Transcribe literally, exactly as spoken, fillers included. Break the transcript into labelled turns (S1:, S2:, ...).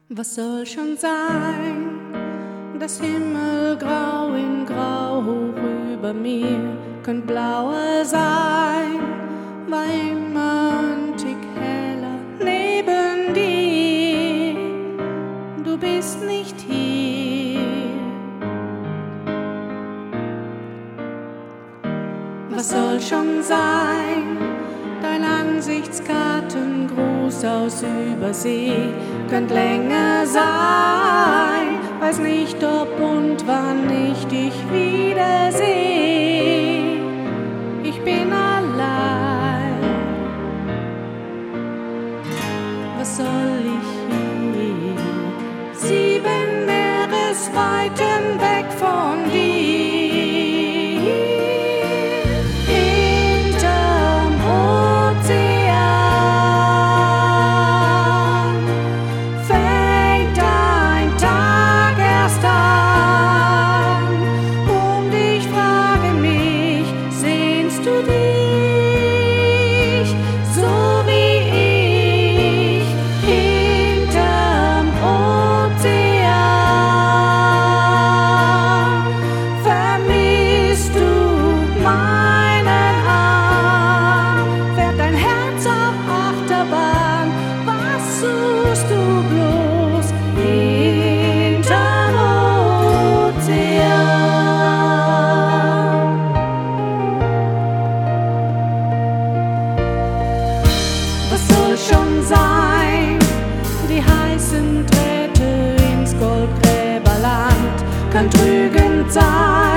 S1: Was soll schon sein? Das Himmelgrau in Grau hoch über mir könnt blauer sein, war immer ein Tick heller neben dir. Du bist nicht hier. Was soll schon sein? Dein Ansichtskartengruß aus Übersee könnt länger sein. Weiß nicht, ob und wann ich dich wiederseh. Ich bin allein. Was soll ich hier? Sieben Meeresweiten weg von dir. Schon sein, die heißen Drähte ins Goldgräberland kann trügend sein.